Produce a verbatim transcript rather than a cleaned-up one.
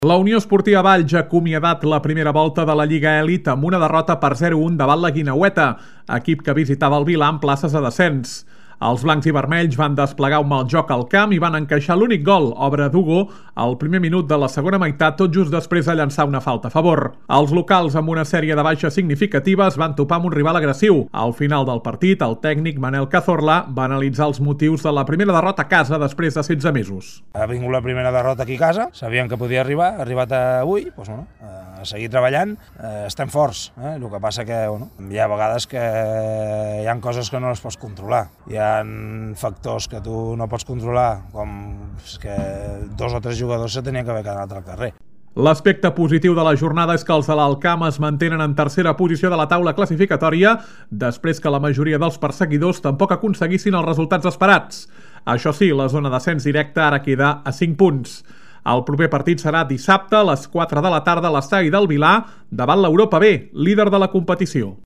La Unió Esportiva Valls ha acomiadat la primera volta de la Lliga Elit amb una derrota per zero a un davant la Guineueta, equip que visitava el Vilà amb places a descens. Els blancs i vermells van desplegar un mal joc al camp i van encaixar l'únic gol, obra d'Hugo, al primer minut de la segona meitat, tot just després de llançar una falta a favor. Els locals, amb una sèrie de baixes significatives, van topar amb un rival agressiu. Al final del partit, el tècnic Manel Cazorla va analitzar els motius de la primera derrota a casa després de setze mesos. Ha vingut la primera derrota aquí a casa, sabíem que podia arribar, ha arribat avui, doncs, bueno, a seguir treballant, eh, estem forts, eh? El que passa que bueno, hi ha vegades que hi ha coses que no les pots controlar, hi ha factors que tu no pots controlar, com que dos o tres jugadors se tenien que haver quedat al carrer. L'aspecte positiu de la jornada és que els de l'Alcamp es mantenen en tercera posició de la taula classificatòria després que la majoria dels perseguidors tampoc aconseguissin els resultats esperats. Això sí, la zona d'ascens directe ara queda a cinc punts. El proper partit serà dissabte a les quatre de la tarda a l'estadi del Vilà davant l'Europa B, líder de la competició.